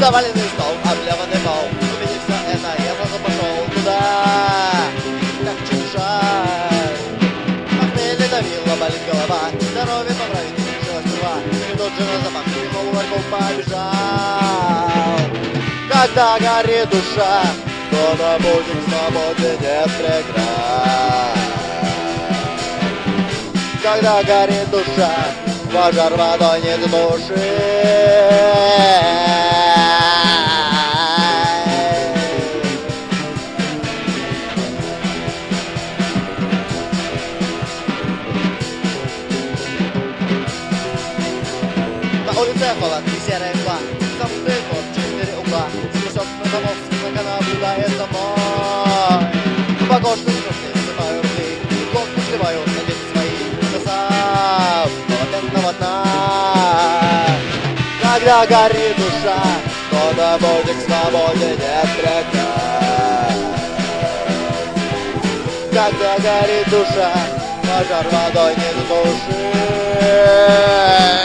Заваленный стол, облеванный пол. Увидев все это, я сразу пошел туда. Как чужак. Похмелье давило, болит голова. Здоровье поправить не решилась сперва. И тут же на запах ему ларьку побежал. Когда горит душа, то на пути к свободе нет преград. Когда горит душа, пожар водой не затушишь. На улице холод и серая мгла. Замкнутый двор, 4 угла. Снесет на домов, сколько наблюдает за мной. Похож на ненужные, снимаю рубли. Кофту сливаю на дети свои. Красав моментного дна. Когда горит душа, то на пути к свободе нет преград. Когда горит душа, пожар водой не затушишь.